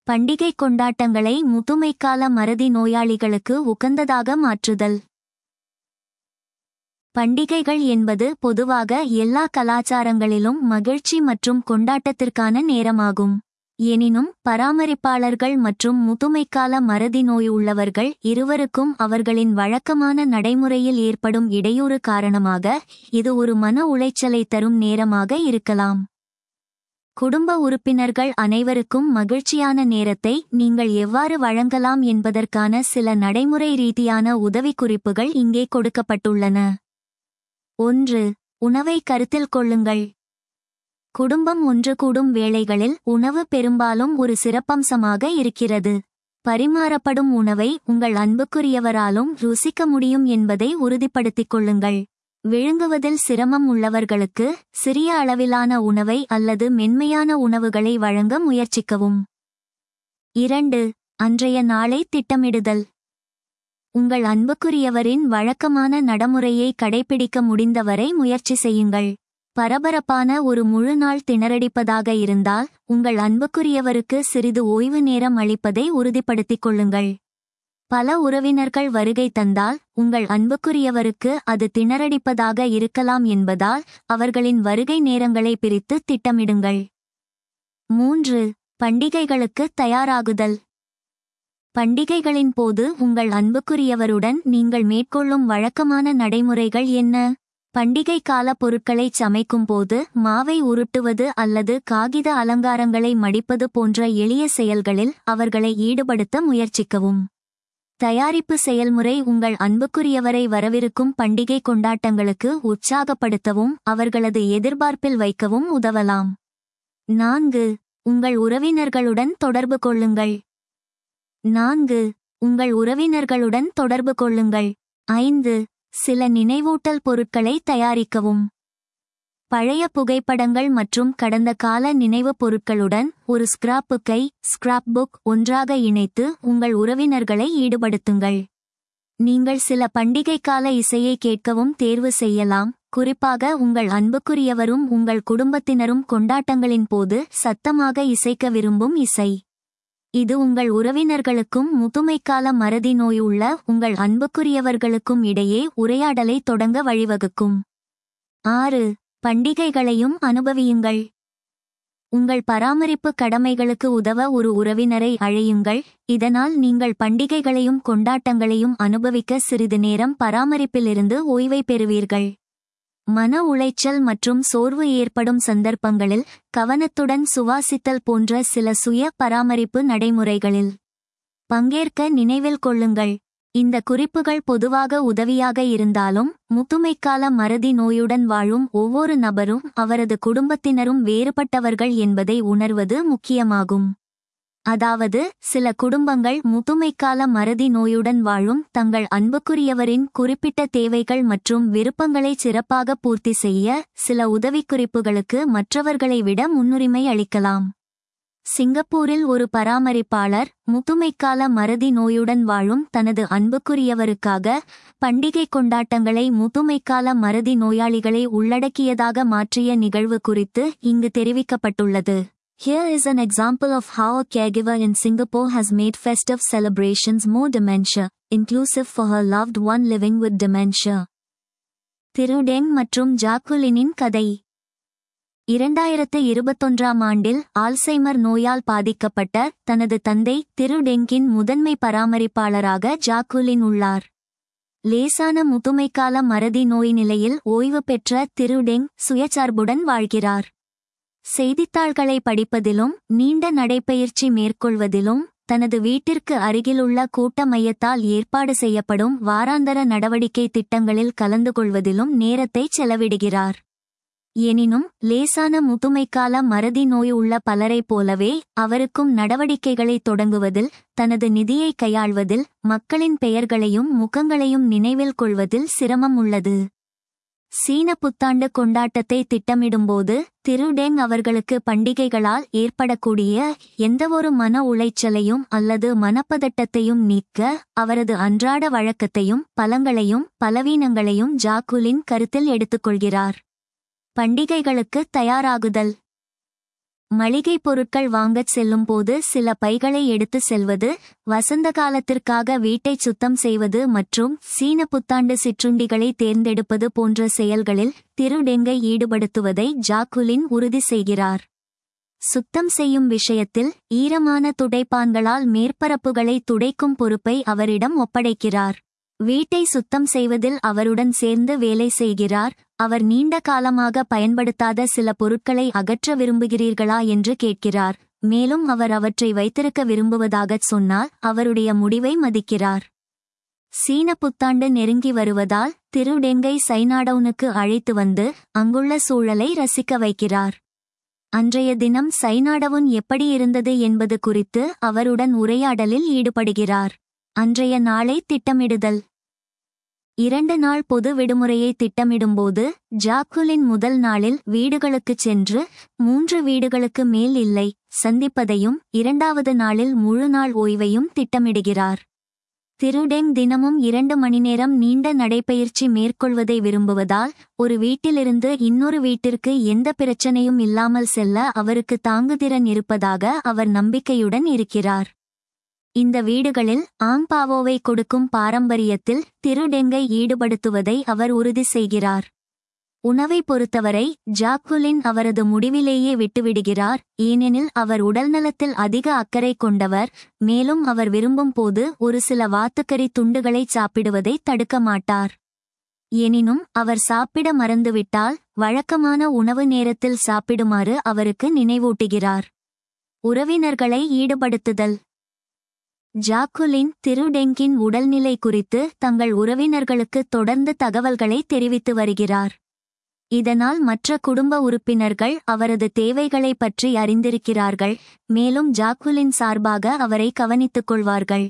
பண்டிகை கொண்டாட்டங்களை முதுமைக்கால மறதி நோயாளிகளுக்கு உகந்ததாக மாற்றுதல். பண்டிகைகள் என்பது பொதுவாக எல்லா கலாச்சாரங்களிலும் மகிழ்ச்சி மற்றும் கொண்டாட்டத்திற்கான நேரமாகும். எனினும் பராமரிப்பாளர்கள் மற்றும் முதுமைக்கால மறதி நோய் உள்ளவர்கள் இருவருக்கும் அவர்களின் வழக்கமான நடைமுறையில் ஏற்படும் இடையூறு காரணமாக இது ஒரு மன உளைச்சலை தரும் நேரமாக இருக்கலாம். குடும்ப உறுப்பினர்கள் அனைவருக்கும் மகிழ்ச்சியான நேரத்தை நீங்கள் எவ்வாறு வழங்கலாம் என்பதற்கான சில நடைமுறை ரீதியான உதவிக்குறிப்புகள் இங்கே கொடுக்கப்பட்டுள்ளன. 1. உணவை கருத்தில் கொள்ளுங்கள். குடும்பம் ஒன்று கூடும் வேளைகளில் உணவு பெரும்பாலும் ஒரு சிறப்பம்சமாக இருக்கிறது. பரிமாறப்படும் உணவை உங்கள் அன்புக்குரியவராலும் ருசிக்க முடியும் என்பதை உறுதிப்படுத்திக் கொள்ளுங்கள். விழுங்குவதில் சிரமம் உள்ளவர்களுக்கு சிறிய அளவிலான உணவை அல்லது மென்மையான உணவுகளை வழங்க முயற்சிக்கவும். 2. அன்றைய நாளை திட்டமிடுதல். உங்கள் அன்புக்குரியவரின் வழக்கமான நடைமுறையை கடைபிடிக்க முடிந்தவரை முயற்சி செய்யுங்கள். பரபரப்பான ஒரு முழு நாள் திணறடிப்பதாக இருந்தால் உங்கள் அன்புக்குரியவருக்கு சிறிது ஓய்வு நேரம் அளிப்பதை உறுதிப்படுத்திக் கொள்ளுங்கள். பல உறவினர்கள் வருகை தந்தால் உங்கள் அன்புக்குரியவருக்கு அது திணறடிப்பதாக இருக்கலாம் என்பதால் அவர்களின் வருகை நேரங்களை பிரித்து திட்டமிடுங்கள். 3. பண்டிகைகளுக்கு தயாராகுதல். பண்டிகைகளின் போது உங்கள் அன்புக்குரியவருடன் நீங்கள் மேற்கொள்ளும் வழக்கமான நடைமுறைகள் என்ன? பண்டிகை கால பொருட்களை சமைக்கும் போது மாவை உருட்டுவது அல்லது காகித அலங்காரங்களை மடிப்பது போன்ற எளிய செயல்களில் அவர்களை ஈடுபடுத்த முயற்சிக்கவும். தயாரிப்பு செயல்முறை உங்கள் அன்புக்குரியவரை வரவிருக்கும் பண்டிகை கொண்டாட்டங்களுக்கு உற்சாகப்படுத்தவும் அவர்களது எதிர்பார்ப்பில் வைக்கவும் உதவலாம். 4. உங்கள் உறவினர்களுடன் தொடர்பு கொள்ளுங்கள். 4. உங்கள் உறவினர்களுடன் தொடர்பு கொள்ளுங்கள். 5. சில நினைவூட்டல் பொருட்களை தயாரிக்கவும். பழைய புகைப்படங்கள் மற்றும் கடந்த கால நினைவுப் பொருட்களுடன் ஒரு ஸ்கிராப்புக் ஒன்றாக இணைத்து உங்கள் உறவினர்களை ஈடுபடுத்துங்கள். நீங்கள் சில பண்டிகை கால இசையை கேட்கவும் தேர்வு செய்யலாம், குறிப்பாக உங்கள் அன்புக்குரியவரும் உங்கள் குடும்பத்தினரும் கொண்டாட்டங்களின் போது சத்தமாக இசைக்க விரும்பும் இசை. இது உங்கள் உறவினர்களுக்கும் முதுமைக்கால மறதி நோய் உள்ள உங்கள் அன்புக்குரியவர்களுக்கும் இடையே உரையாடலை தொடங்க வழிவகுக்கும். 6. பண்டிகைகளையும் அனுபவியுங்கள். உங்கள் பராமரிப்பு கடமைகளுக்கு உதவ ஒரு உறவினரை அழையுங்கள், இதனால் நீங்கள் பண்டிகைகளையும் கொண்டாட்டங்களையும் அனுபவிக்க சிறிது நேரம் பராமரிப்பிலிருந்து ஓய்வை பெறுவீர்கள். மன உளைச்சல் மற்றும் சோர்வு ஏற்படும் சந்தர்ப்பங்களில் கவனத்துடன் சுவாசித்தல் போன்ற சில சுய பராமரிப்பு நடைமுறைகளில் பங்கேற்க நினைவில் கொள்ளுங்கள். இந்த குறிப்புகள் பொதுவாக உதவியாக இருந்தாலும் முதுமைக்கால மறதி நோயுடன் வாழும் ஒவ்வொரு நபரும் அவரது குடும்பத்தினரும் வேறுபட்டவர்கள் என்பதை உணர்வது முக்கியமாகும். அதாவது சில குடும்பங்கள் முதுமைக்கால மறதி நோயுடன் வாழும் தங்கள் அன்புக்குரியவரின் குறிப்பிட்ட தேவைகள் மற்றும் விருப்பங்களை சிறப்பாக பூர்த்தி செய்ய சில உதவிக்குறிப்புகளுக்கு மற்றவர்களை விட முன்னுரிமை அளிக்கலாம். சிங்கப்பூரில் ஒரு பராமரிப்பாளர் முதுமைக்கால மறதி நோயுடன் வாழும் தனது அன்புக்குரியவருக்காக பண்டிகை கொண்டாட்டங்களை முதுமைக்கால மறதி நோயாளிகளை உள்ளடக்கியதாக மாற்றிய நிகழ்வு குறித்து இங்கு தெரிவிக்கப்பட்டுள்ளது. Here is an example of how a caregiver in Singapore has made festive celebrations more dementia-inclusive for her loved one living with dementia. திரு டெங் மற்றும் ஜாக்குலினின் கதை. 2021ஆம் ஆண்டில் ஆல்சைமர் நோயால் பாதிக்கப்பட்ட தனது தந்தை திரு டெங்கின் முதன்மை பராமரிப்பாளராக ஜாக்குலின் உள்ளார். லேசான முதுமைக்கால மறதி நோய் நிலையில் ஓய்வு பெற்ற திரு டெங் சுயசார்புடன் வாழ்கிறார். செய்தித்தாள்களை படிப்பதிலும் நீண்ட நடைப்பயிற்சி மேற்கொள்வதிலும் தனது வீட்டிற்கு அருகிலுள்ள கூட்ட மையத்தால் ஏற்பாடு செய்யப்படும் வாராந்தர நடவடிக்கை திட்டங்களில் கலந்து கொள்வதிலும் நேரத்தை செலவிடுகிறார். எனினும் லேசான முதுமைக்கால மறதி நோய் உள்ள பலரைப் போலவே அவருக்கும் நடவடிக்கைகளை தொடங்குவதில், தனது நிதியை கையாள்வதில், மக்களின் பெயர்களையும் முகங்களையும் நினைவில் கொள்வதில் சிரமம் உள்ளது. சீன புத்தாண்டு கொண்டாட்டத்தை திட்டமிடும்போது திரு டெங் அவர்களுக்கு பண்டிகைகளால் ஏற்படக்கூடிய எந்தவொரு மன உளைச்சலையும் அல்லது மனப்பதட்டத்தையும் நீக்க அவரது அன்றாட வழக்கத்தையும் பலங்களையும் பலவீனங்களையும் ஜாக்குலின் கருத்தில் எடுத்துக்கொள்கிறார். பண்டிகைகளுக்கு தயாராகுதல். மளிகை பொருட்கள் வாங்கச் செல்லும் போது சில பைகளை எடுத்து செல்வது, வசந்த காலத்திற்காக வீட்டை சுத்தம் செய்வது மற்றும் சீன புத்தாண்டு சிற்றுண்டிகளை தேர்ந்தெடுப்பது போன்ற செயல்களில் திரு டெங்கை ஈடுபடுத்துவதை ஜாக்குலின் உறுதி செய்கிறார். சுத்தம் செய்யும் விஷயத்தில் ஈரமான துடைப்பான்களால் மேற்பரப்புகளை துடைக்கும் பொறுப்பை அவரிடம் ஒப்படைக்கிறார். வீட்டை சுத்தம் செய்வதில் அவருடன் சேர்ந்து வேலை செய்கிறார். அவர் நீண்ட காலமாக பயன்படுத்தாத சில பொருட்களை அகற்ற விரும்புகிறீர்களா என்று கேட்கிறார். மேலும் அவர் அவற்றை வைத்திருக்க விரும்புவதாகச் சொன்னால் அவருடைய முடிவை மதிக்கிறார். சீன புத்தாண்டு நெருங்கி வருவதால் திரு டெங்கை சைனாடவுனுக்கு அழைத்து வந்து அங்குள்ள சூழலை ரசிக்க வைக்கிறார். அன்றைய தினம் சைனாடவுன் எப்படி இருந்தது என்பது குறித்து அவருடன் உரையாடலில் ஈடுபடுகிறார். அன்றைய நாளை திட்டமிடுதல். 2 நாள் பொது விடுமுறையை திட்டமிடும்போது ஜாக்குலின் முதல் நாளில் வீடுகளுக்குச் சென்று 3 வீடுகளுக்கு மேல் இல்லை சந்திப்பதையும் 2வது நாளில் முழு நாள் ஓய்வையும் திட்டமிடுகிறார். திரு டெங் தினமும் 2 மணி நேரம் நீண்ட நடைப்பயிற்சி மேற்கொள்வதை விரும்புவதால் ஒரு வீட்டிலிருந்து இன்னொரு வீட்டிற்கு எந்த பிரச்சனையும் இல்லாமல் செல்ல அவருக்கு தாங்குதிறன் இருப்பதாக அவர் நம்பிக்கையுடன் இருக்கிறார். இந்த வீடுகளில் ஆங்பாவோவை கொடுக்கும் பாரம்பரியத்தில் திரு டெங்கை ஈடுபடுத்துவதை அவர் உறுதி செய்கிறார். உணவை பொறுத்தவரை ஜாக்குலின் அவரது முடிவிலேயே விட்டுவிடுகிறார். ஏனெனில் அவர் உடல்நலத்தில் அதிக அக்கறை கொண்டவர். மேலும் அவர் விரும்பும் போது ஒரு சில வாத்துக்கறி துண்டுகளை சாப்பிடுவதை தடுக்க மாட்டார். எனினும் அவர் சாப்பிட மறந்துவிட்டால் வழக்கமான உணவு நேரத்தில் சாப்பிடுமாறு அவருக்கு நினைவூட்டுகிறார். உறவினர்களை ஈடுபடுத்துதல். ஜாக்குலின் திரு டெங்கின் உடல்நிலை குறித்து தங்கள் உறவினர்களுக்கு தொடர்ந்து தகவல்களை தெரிவித்து வருகிறார். இதனால் மற்ற குடும்ப உறுப்பினர்கள் அவரது தேவைகளை பற்றி அறிந்திருக்கிறார்கள். மேலும் ஜாக்குலின் சார்பாக அவரை கவனித்துக் கொள்வார்கள்.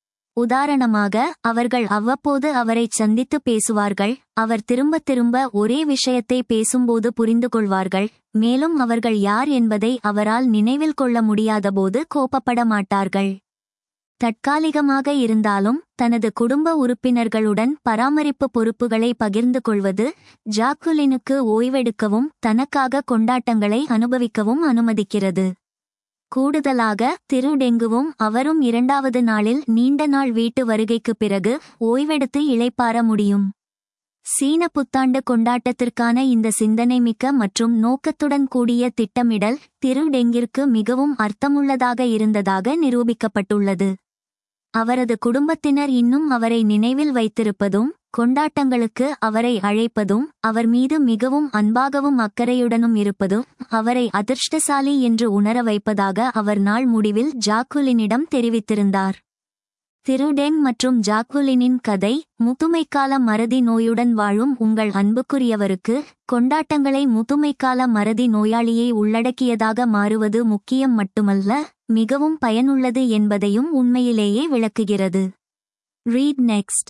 உதாரணமாக அவர்கள் அவ்வப்போது அவரை சந்தித்து பேசுவார்கள். அவர் திரும்ப திரும்ப ஒரே விஷயத்தை பேசும்போது புரிந்து கொள்வார்கள். மேலும் அவர்கள் யார் என்பதை அவரால் நினைவில் கொள்ள முடியாதபோது கோபப்பட மாட்டார்கள். தற்காலிகமாக இருந்தாலும் தனது குடும்ப உறுப்பினர்களுடன் பராமரிப்பு பொறுப்புகளை பகிர்ந்து கொள்வது ஜாக்குலினுக்கு ஓய்வெடுக்கவும் தனக்காக கொண்டாட்டங்களை அனுபவிக்கவும் அனுமதிக்கிறது. கூடுதலாக திரு டெங்குவும் அவரும் 2வது நாளில் நீண்ட நாள் வீட்டு வருகைக்குப் பிறகு ஓய்வெடுத்து இளைப்பாற முடியும். சீன புத்தாண்டு கொண்டாட்டத்திற்கான இந்த சிந்தனைமிக்க மற்றும் நோக்கத்துடன் கூடிய திட்டமிடல் திரு டெங்கிற்கு மிகவும் அர்த்தமுள்ளதாக இருந்ததாக நிரூபிக்கப்பட்டுள்ளது. அவரது குடும்பத்தினர் இன்னும் அவரை நினைவில் வைத்திருப்பதும் கொண்டாட்டங்களுக்கு அவரை அழைப்பதும் அவர் மீது மிகவும் அன்பாகவும் அக்கறையுடனும் இருப்பதும் அவரை அதிர்ஷ்டசாலி என்று உணர வைப்பதாக அவர் நாள் முடிவில் ஜாக்குலினிடம் தெரிவித்திருந்தார். திரு டெங் மற்றும் ஜாக்குலினின் கதை. முதுமைக்கால மறதி நோயுடன் வாழும் உங்கள் அன்புக்குரியவருக்கு கொண்டாட்டங்களை முதுமைக்கால மறதி நோயாளியை உள்ளடக்கியதாக மாறுவது முக்கியம் மட்டுமல்ல, மிகவும் பயனுள்ளது என்பதையும் உண்மையிலேயே விளக்குகிறது. Read next.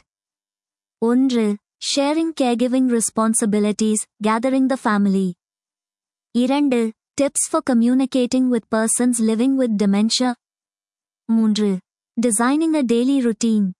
1. Sharing caregiving responsibilities, gathering the family. 2. Tips for communicating with persons living with dementia. 3. Designing a daily routine.